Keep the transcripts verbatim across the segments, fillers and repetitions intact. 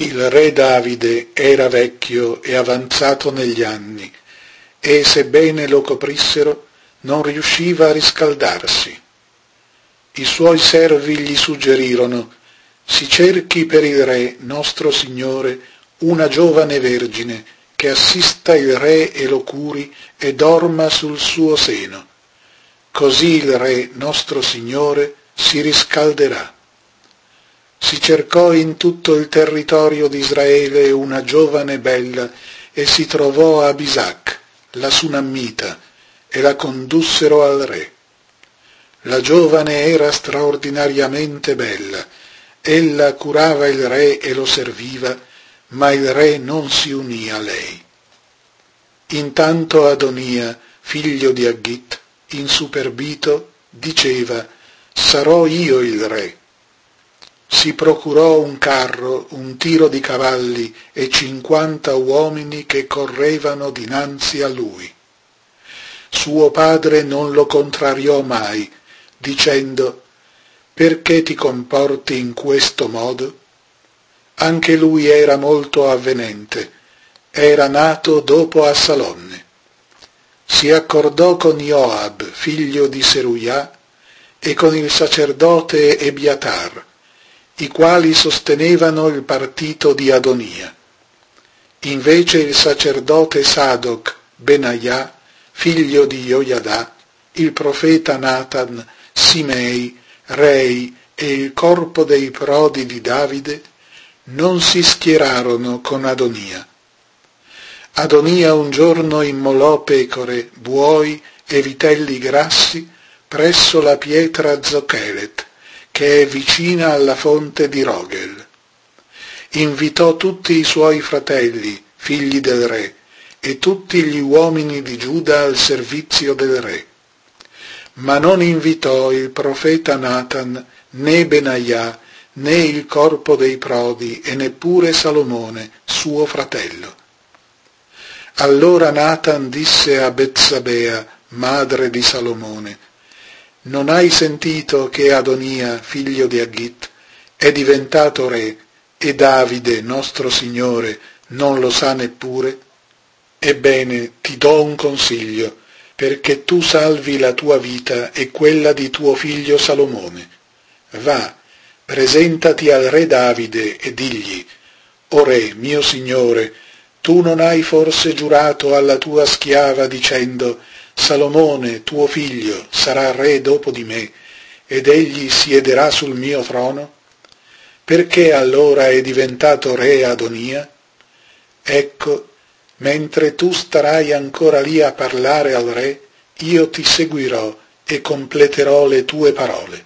Il re Davide era vecchio e avanzato negli anni, e sebbene lo coprissero, non riusciva a riscaldarsi. I suoi servi gli suggerirono: si cerchi per il re, nostro signore, una giovane vergine, che assista il re e lo curi e dorma sul suo seno. Così il re, nostro signore, si riscalderà. Si cercò in tutto il territorio di Israele una giovane bella e si trovò Abisag, la sunammita, e la condussero al re. La giovane era straordinariamente bella, ella curava il re e lo serviva, ma il re non si unì a lei. Intanto Adonia, figlio di Haggit, insuperbito, diceva: sarò io il re. Si procurò un carro, un tiro di cavalli e cinquanta uomini che correvano dinanzi a lui. Suo padre non lo contrariò mai, dicendo: perché ti comporti in questo modo? Anche lui era molto avvenente, era nato dopo Assalonne. Si accordò con Joab, figlio di Seruia, e con il sacerdote Ebiatar, i quali sostenevano il partito di Adonia. Invece il sacerdote Sadoc Benaiah, figlio di Joiada, il profeta Natan, Simei, Rei e il corpo dei prodi di Davide non si schierarono con Adonia. Adonia un giorno immolò pecore, buoi e vitelli grassi presso la pietra Zochelet, che è vicina alla fonte di Rogel. Invitò tutti i suoi fratelli, figli del re, e tutti gli uomini di Giuda al servizio del re. Ma non invitò il profeta Natan, né Benaiah, né il corpo dei prodi, e neppure Salomone, suo fratello. Allora Natan disse a Betsabea, madre di Salomone: non hai sentito che Adonia, figlio di Haggit, è diventato re, e Davide, nostro signore, non lo sa neppure? Ebbene, ti do un consiglio, perché tu salvi la tua vita e quella di tuo figlio Salomone. Va, presentati al re Davide e digli: o re, mio signore, tu non hai forse giurato alla tua schiava dicendo: Salomone, tuo figlio, sarà re dopo di me, ed egli siederà sul mio trono? Perché allora è diventato re Adonia? Ecco, mentre tu starai ancora lì a parlare al re, io ti seguirò e completerò le tue parole.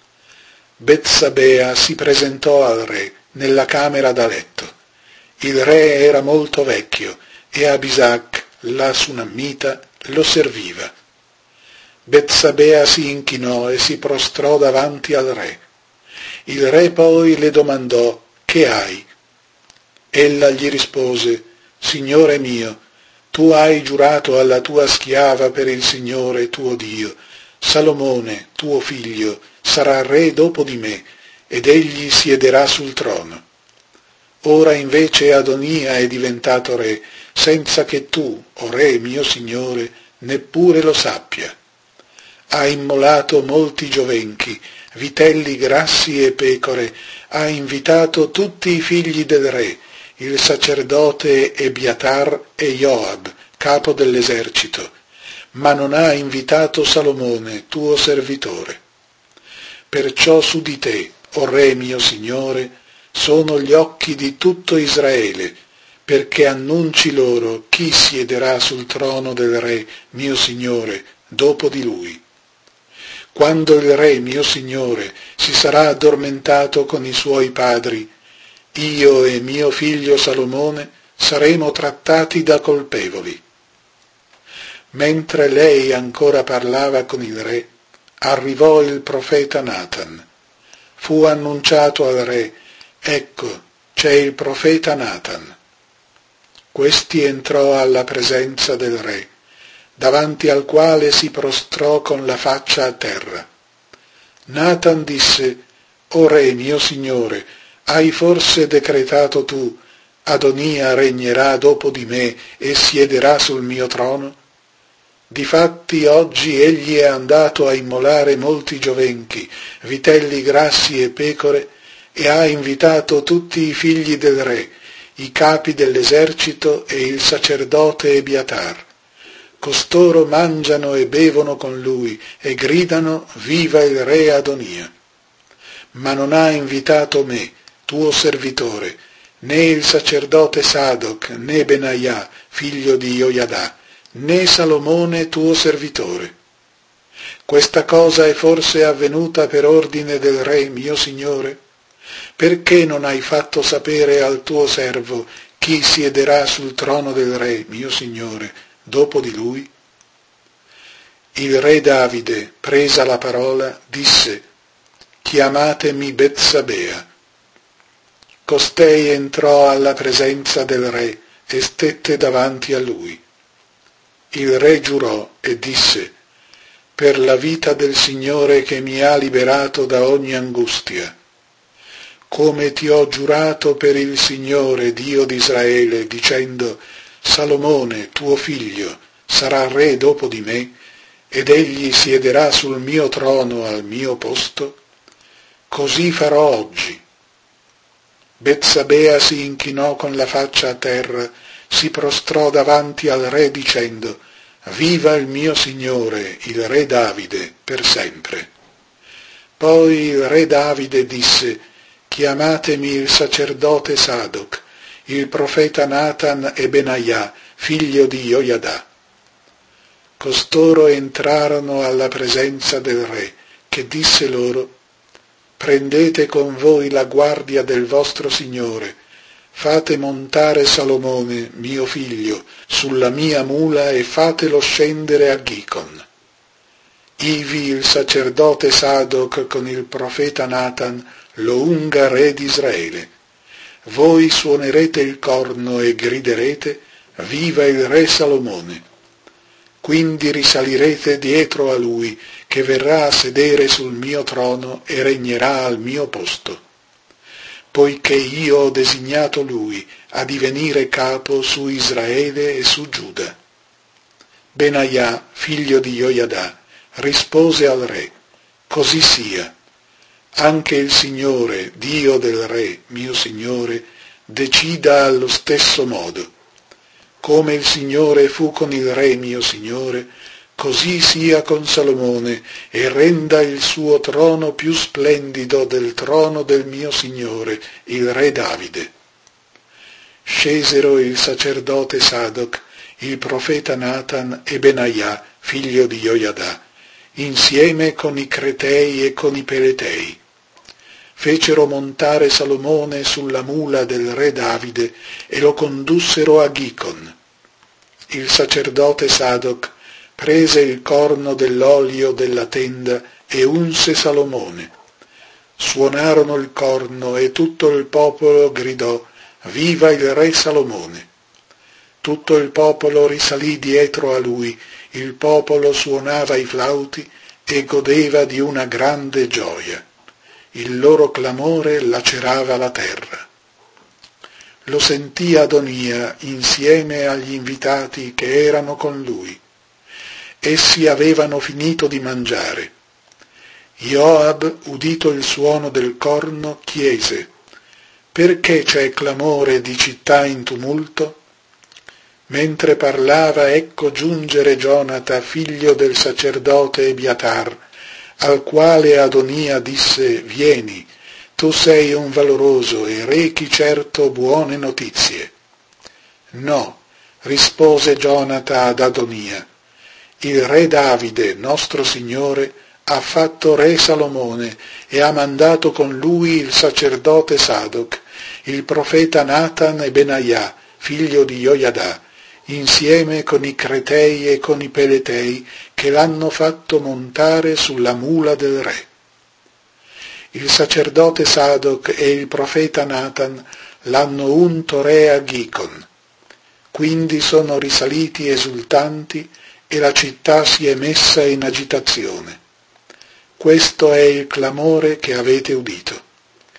Betsabea si presentò al re nella camera da letto. Il re era molto vecchio e Abisag, la sunammita, lo serviva. Betsabea si inchinò e si prostrò davanti al re. Il re poi le domandò: che hai? Ella gli rispose: Signore mio, tu hai giurato alla tua schiava per il Signore tuo Dio: Salomone, tuo figlio, sarà re dopo di me, ed egli siederà sul trono. Ora invece Adonia è diventato re, senza che tu, o re mio signore, neppure lo sappia. Ha immolato molti giovenchi, vitelli grassi e pecore, ha invitato tutti i figli del re, il sacerdote Ebiatar e Joab, capo dell'esercito, ma non ha invitato Salomone, tuo servitore. Perciò su di te, o re mio signore, sono gli occhi di tutto Israele, perché annunci loro chi siederà sul trono del re, mio signore, dopo di lui. Quando il re, mio signore, si sarà addormentato con i suoi padri, io e mio figlio Salomone saremo trattati da colpevoli. Mentre lei ancora parlava con il re, arrivò il profeta Natan. Fu annunciato al re: ecco, c'è il profeta Natan. Questi entrò alla presenza del re, davanti al quale si prostrò con la faccia a terra. Natan disse: o re mio signore, Hai forse decretato tu, Adonia regnerà dopo di me e siederà sul mio trono? Difatti oggi egli è andato a immolare molti giovenchi, vitelli grassi e pecore, e ha invitato tutti i figli del re, i capi dell'esercito e il sacerdote Ebiatar. Costoro mangiano e bevono con lui e gridano: viva il re Adonia. Ma non ha invitato me, tuo servitore, né il sacerdote Sadoc, né Benaia, figlio di Joiada, né Salomone tuo servitore. Questa cosa è forse avvenuta per ordine del re mio signore? Perché non hai fatto sapere al tuo servo chi siederà sul trono del re mio signore dopo di lui? Il re Davide, presa la parola, disse: chiamatemi Betsabea. Costei entrò alla presenza del re e stette davanti a lui. Il re giurò e disse: per la vita del Signore che mi ha liberato da ogni angustia, come ti ho giurato per il Signore, Dio di Israele, dicendo: Salomone, tuo figlio, sarà re dopo di me, ed egli siederà sul mio trono al mio posto, così farò oggi. Betsabea si inchinò con la faccia a terra, si prostrò davanti al re dicendo: viva il mio signore, il re Davide, per sempre. Poi il re Davide disse: chiamatemi il sacerdote Sadoc, il profeta Natan e Benaia, figlio di Joiada. Costoro entrarono alla presenza del re, che disse loro: prendete con voi la guardia del vostro signore, fate montare Salomone, mio figlio, sulla mia mula e fatelo scendere a Gicon. Ivi il sacerdote Sadoc con il profeta Natan lo unga re di Israele. Voi suonerete il corno e griderete: viva il re Salomone. Quindi risalirete dietro a lui, che verrà a sedere sul mio trono e regnerà al mio posto, poiché io ho designato lui a divenire capo su Israele e su Giuda. Benaia, figlio di Joiada, rispose al re: così sia. Anche il Signore, Dio del re, mio Signore, decida allo stesso modo. Come il Signore fu con il re mio Signore, così sia con Salomone, e renda il suo trono più splendido del trono del mio Signore, il re Davide. Scesero il sacerdote Sadoc, il profeta Natan e Benaia, figlio di Joiada, insieme con i Cretei e con i Peletei. Fecero montare Salomone sulla mula del re Davide e lo condussero a Gicon. Il sacerdote Sadoc prese il corno dell'olio della tenda e unse Salomone. Suonarono il corno e tutto il popolo gridò: viva il re Salomone. Tutto il popolo risalì dietro a lui, il popolo suonava i flauti e godeva di una grande gioia. Il loro clamore lacerava la terra. Lo sentì Adonia insieme agli invitati che erano con lui. Essi avevano finito di mangiare. Joab, udito il suono del corno, chiese: perché c'è clamore di città in tumulto? Mentre parlava, ecco giungere Gionata, figlio del sacerdote Ebiatar, al quale Adonia disse: vieni, tu sei un valoroso e rechi certo buone notizie. No, rispose Gionata ad Adonia, il re Davide, nostro signore, ha fatto re Salomone e ha mandato con lui il sacerdote Sadoc, il profeta Natan e Benaia, figlio di Joiada, insieme con i Cretei e con i Peletei, che l'hanno fatto montare sulla mula del re. Il sacerdote Sadoc e il profeta Natan l'hanno unto re a Gicon. Quindi sono risaliti esultanti e la città si è messa in agitazione. Questo è il clamore che avete udito.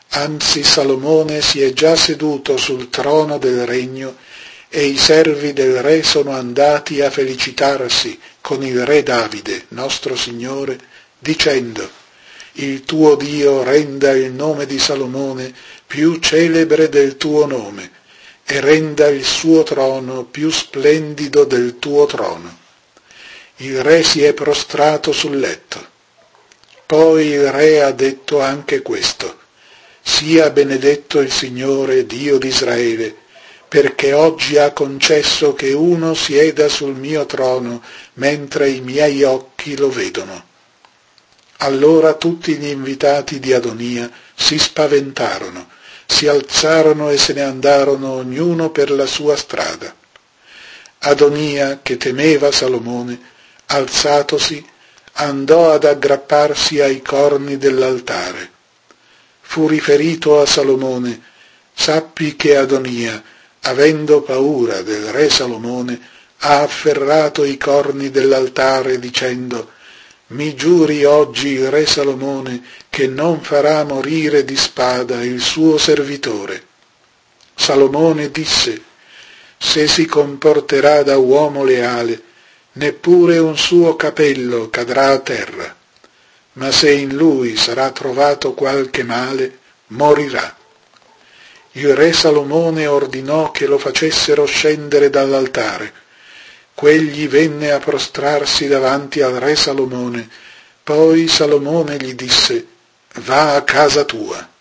Anzi, Salomone si è già seduto sul trono del regno e i servi del re sono andati a felicitarsi con il re Davide, nostro Signore, dicendo: il tuo Dio renda il nome di Salomone più celebre del tuo nome e renda il suo trono più splendido del tuo trono. Il re si è prostrato sul letto. Poi il re ha detto anche questo: sia benedetto il Signore, Dio di Israele, perché oggi ha concesso che uno sieda sul mio trono mentre i miei occhi lo vedono. Allora tutti gli invitati di Adonia si spaventarono, si alzarono e se ne andarono ognuno per la sua strada. Adonia, che temeva Salomone, alzatosi, andò ad aggrapparsi ai corni dell'altare. Fu riferito a Salomone: sappi che Adonia, avendo paura del re Salomone, ha afferrato i corni dell'altare dicendo: mi giuri oggi il re Salomone che non farà morire di spada il suo servitore. Salomone disse: se si comporterà da uomo leale, neppure un suo capello cadrà a terra, ma se in lui sarà trovato qualche male, morirà. Il re Salomone ordinò che lo facessero scendere dall'altare. Quegli venne a prostrarsi davanti al re Salomone. Poi Salomone gli disse: va a casa tua.